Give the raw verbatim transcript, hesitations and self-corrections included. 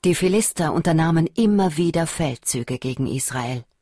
Die Philister unternahmen immer wieder Feldzüge gegen Israel.